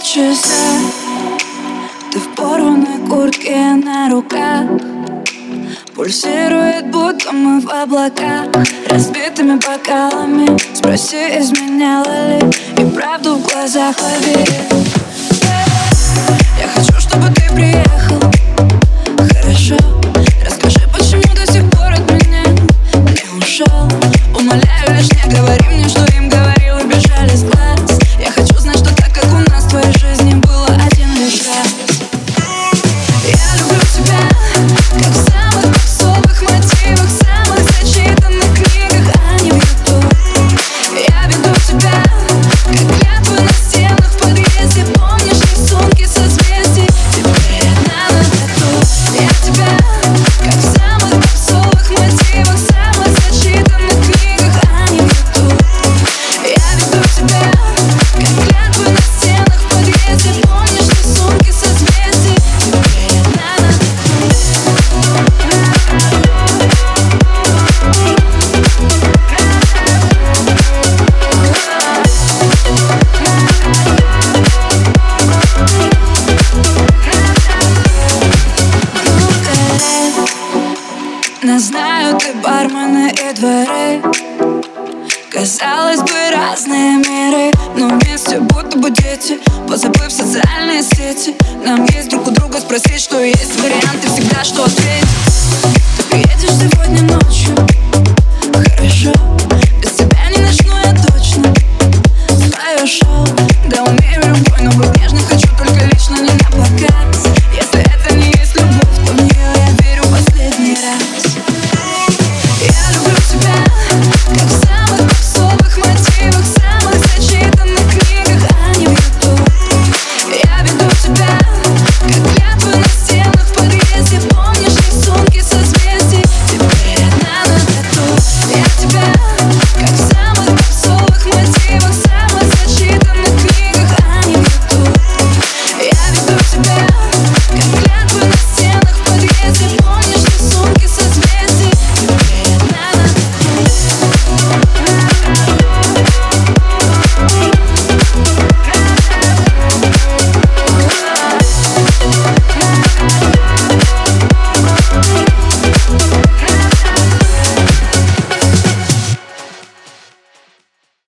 часы, ты в порванной куртке на руках. Пульсирует, будто мы в облаках, разбитыми бокалами. Спроси, изменяла ли, и правду в глазах лови. Я хочу, чтобы ты приехал. Хорошо, расскажи, почему до сих пор от меня не ушел. Умоляю, лишь не говори мне, что им говорил, и бежали с глаз. Я хочу знать, что так, как у нас в твоей жизни было один лишь раз. Я люблю тебя, как в самых попсовых мотивах, самых зачитанных книгах, а не в YouTube. Я веду тебя, как клятвы на стенах в подъезде. Помнишь рисунки созвездий? Теперь одна на тату. Я тебя, как в самых попсовых мотивах, самых зачитанных книгах, а не в YouTube. Я веду тебя, как клятвы на стенах в подъезде. Помнишь рисунки созвездий? Теперь одна на тату. Не знаю, ты бармены и дворы. Казалось бы, разные миры, но вместе будто бы дети, позабыв социальные сети. Нам есть друг у друга спросить, что есть варианты, всегда что ответить. Ты приедешь сегодня ночью? Хорошо, без тебя не начну я точно свое шоу. Да, умею любой, но быть нежной хочу только лично, не на показ. Если это не есть любовь, то в нее я верю последний раз. Я люблю тебя, как в самых попсовых мотивах, самых зачитанных книгах, а не в YouTube. Я веду тебя, как клятвы на стенах в подъезде. Помнишь рисунки созвездий? Теперь одна на тату. Я тебя, как в самых попсовых мотивах, самых зачитанных книгах, а не в YouTube. Я веду тебя, как клятвы